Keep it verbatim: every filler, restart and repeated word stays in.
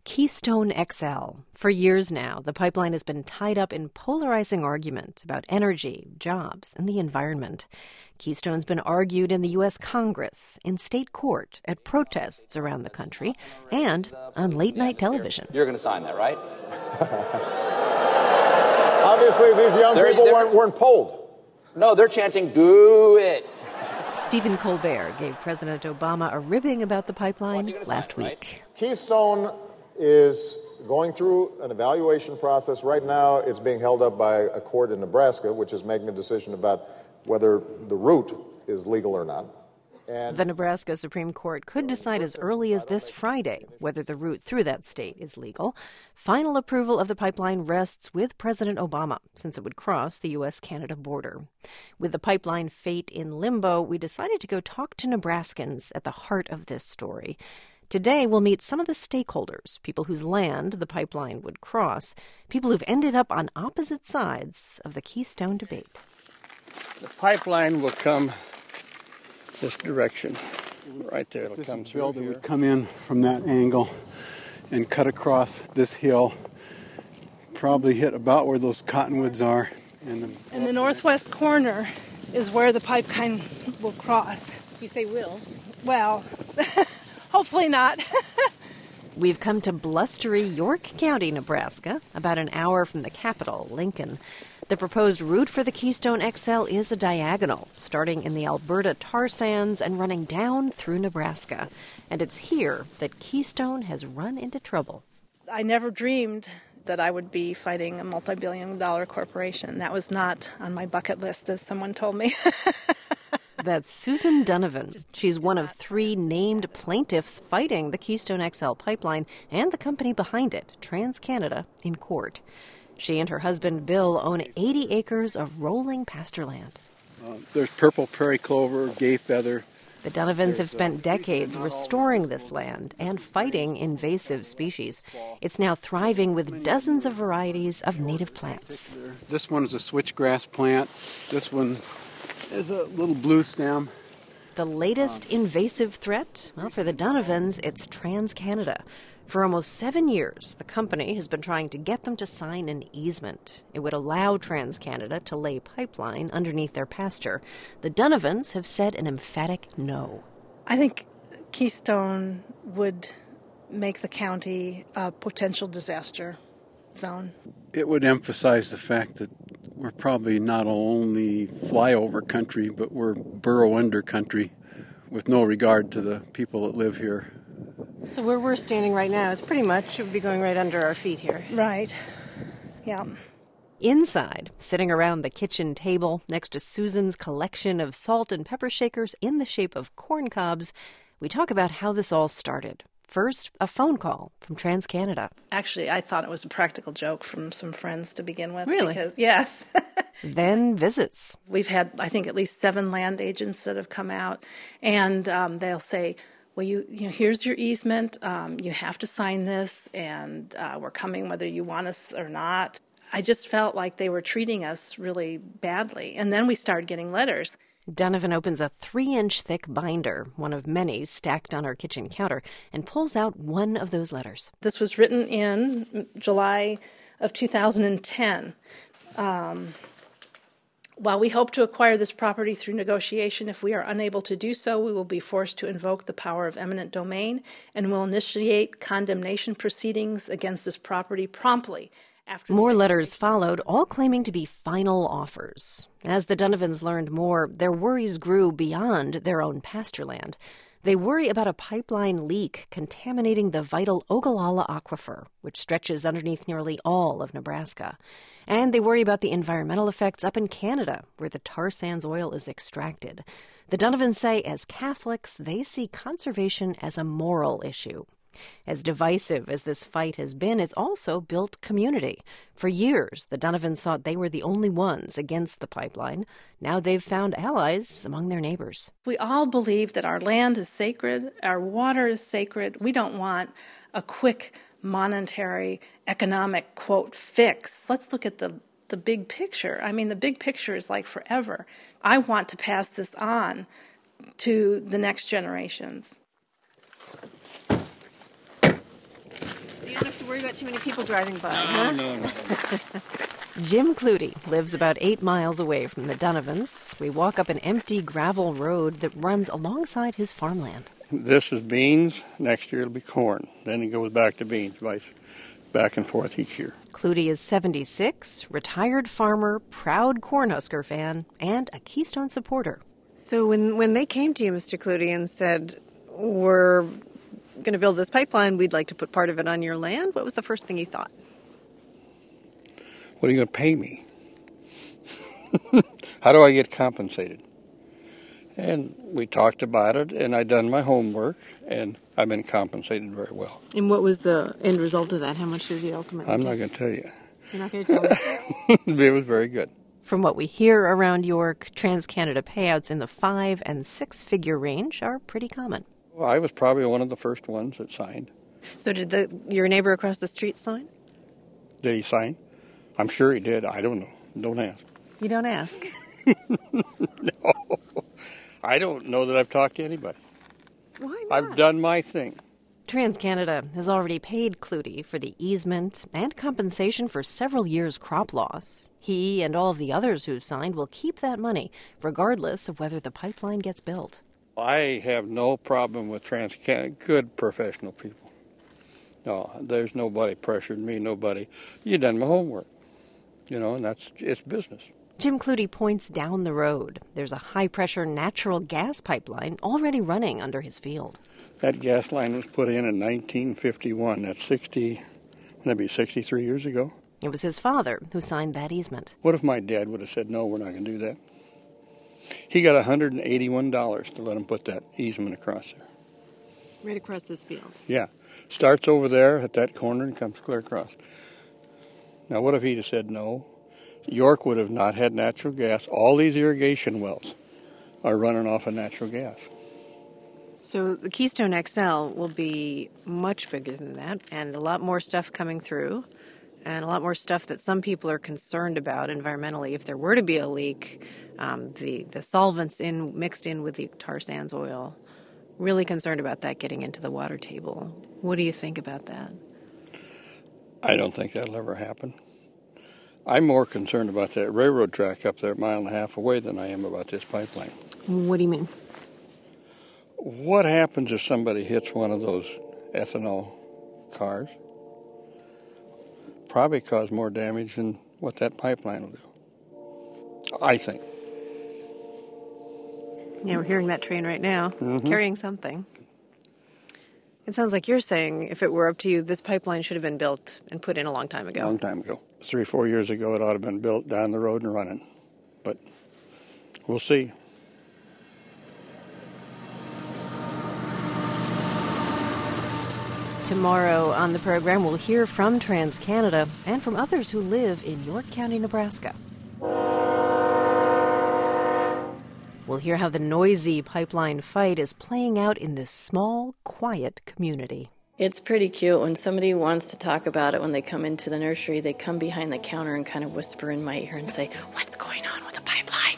Keystone X L. For years now, the pipeline has been tied up in polarizing argument about energy, jobs, and the environment. Keystone's been argued in the U S Congress, in state court, at protests around the country, and on late-night television. You're going to sign that, right? Obviously, these young they're, people they're, weren't, weren't polled. No, they're chanting, "Do it." Stephen Colbert gave President Obama a ribbing about the pipeline last sign, week. Right? Keystone is going through an evaluation process. Right now, it's being held up by a court in Nebraska, which is making a decision about whether the route is legal or not. And the Nebraska Supreme Court could decide as early as this Friday whether the route through that state is legal. Final approval of the pipeline rests with President Obama, since it would cross the U S Canada border. With the pipeline fate in limbo, we decided to go talk to Nebraskans at the heart of this story. Today, we'll meet some of the stakeholders, people whose land the pipeline would cross, people who've ended up on opposite sides of the Keystone debate. The pipeline will come this direction, right there. It'll this come through building here. Would come in from that angle and cut across this hill, probably hit about where those cottonwoods are. And the, and the northwest corner is where the pipeline will cross. You say will? Well, hopefully not. We've come to blustery York County, Nebraska, about an hour from the capital, Lincoln. The proposed route for the Keystone X L is a diagonal, starting in the Alberta tar sands and running down through Nebraska. And it's here that Keystone has run into trouble. I never dreamed that I would be fighting a multi-billion dollar corporation. That was not on my bucket list, as someone told me. That's Susan Donovan. She's one of three named plaintiffs fighting the Keystone X L pipeline and the company behind it, TransCanada, in court. She and her husband, Bill, own eighty acres of rolling pasture land. Uh, there's purple prairie clover, gay feather. The Donovans have spent decades restoring this land and fighting invasive species. It's now thriving with dozens of varieties of native plants. This one is a switchgrass plant. This one is a little blue stem. The latest invasive threat? Well, for the Donovans, it's TransCanada. For almost seven years, the company has been trying to get them to sign an easement. It would allow TransCanada to lay pipeline underneath their pasture. The Donovans have said an emphatic no. I think Keystone would make the county a potential disaster zone. It would emphasize the fact that we're probably not only flyover country, but we're burrow under country with no regard to the people that live here. So where we're standing right now is pretty much, it would be going right under our feet here. Right. Yeah. Inside, sitting around the kitchen table next to Susan's collection of salt and pepper shakers in the shape of corn cobs, we talk about how this all started. First, a phone call from TransCanada. Actually, I thought it was a practical joke from some friends to begin with. Really? Because, yes. Then visits. We've had, I think, at least seven land agents that have come out, and um, they'll say, well, you, you know, here's your easement. Um, you have to sign this, and uh, we're coming whether you want us or not. I just felt like they were treating us really badly. And then we started getting letters. Donovan opens a three-inch thick binder, one of many stacked on our kitchen counter, and pulls out one of those letters. This was written in July of two thousand ten. Um, While we hope to acquire this property through negotiation, if we are unable to do so, we will be forced to invoke the power of eminent domain and will initiate condemnation proceedings against this property promptly. After more letters followed, all claiming to be final offers. As the Donovans learned more, their worries grew beyond their own pasture land. They worry about a pipeline leak contaminating the vital Ogallala Aquifer, which stretches underneath nearly all of Nebraska. And they worry about the environmental effects up in Canada, where the tar sands oil is extracted. The Donovans say, as Catholics, they see conservation as a moral issue. As divisive as this fight has been, it's also built community. For years, the Donovans thought they were the only ones against the pipeline. Now they've found allies among their neighbors. We all believe that our land is sacred, our water is sacred. We don't want a quick monetary, economic, quote, fix. Let's look at the, the big picture. I mean, the big picture is like forever. I want to pass this on to the next generations. So you don't have to worry about too many people driving by, No, huh? no, no. Jim Clutie lives about eight miles away from the Donovans. We walk up an empty gravel road that runs alongside his farmland. This is beans. Next year it'll be corn. Then it goes back to beans, vice back and forth each year. Clutie is seventy-six, retired farmer, proud Cornhusker fan, and a Keystone supporter. So when, when they came to you, Mister Clutie, and said, we're going to build this pipeline, we'd like to put part of it on your land, what was the first thing you thought? What are you going to pay me? How do I get compensated? And we talked about it, and I done my homework, and I've been compensated very well. And what was the end result of that? How much did you ultimately I'm get? not going to tell you. You're not going to tell me? It was very good. From what we hear around York, TransCanada payouts in the five- and six-figure range are pretty common. Well, I was probably one of the first ones that signed. So did the your neighbor across the street sign? Did he sign? I'm sure he did. I don't know. Don't ask. You don't ask. No. I don't know that I've talked to anybody. Why not? I've done my thing. TransCanada has already paid Clutie for the easement and compensation for several years' crop loss. He and all of the others who've signed will keep that money, regardless of whether the pipeline gets built. I have no problem with TransCanada. Good professional people. No, there's nobody pressured me, nobody. You done my homework. You know, and that's, it's business. Jim Clutie points down the road. There's a high-pressure natural gas pipeline already running under his field. That gas line was put in in nineteen fifty-one. That's sixty, would that be sixty-three years ago? It was his father who signed that easement. What if my dad would have said, no, we're not going to do that? He got one hundred eighty-one dollars to let him put that easement across there. Right across this field. Yeah. Starts over there at that corner and comes clear across. Now, what if he'd have said no? York would have not had natural gas. All these irrigation wells are running off of natural gas. So the Keystone X L will be much bigger than that, and a lot more stuff coming through, and a lot more stuff that some people are concerned about environmentally. If there were to be a leak, um, the, the solvents in mixed in with the tar sands oil, really concerned about that getting into the water table. What do you think about that? I don't think that'll ever happen. I'm more concerned about that railroad track up there a mile and a half away than I am about this pipeline. What do you mean? What happens if somebody hits one of those ethanol cars? Probably cause more damage than what that pipeline will do, I think. Yeah, we're hearing that train right now, Mm-hmm. carrying something. It sounds like you're saying, if it were up to you, this pipeline should have been built and put in a long time ago. A long time ago. Three, four years ago, it ought to have been built down the road and running. But we'll see. Tomorrow on the program, we'll hear from TransCanada and from others who live in York County, Nebraska. We'll hear how the noisy pipeline fight is playing out in this small, quiet community. It's pretty cute. When somebody wants to talk about it, when they come into the nursery, they come behind the counter and kind of whisper in my ear and say, "What's going on with the pipeline?"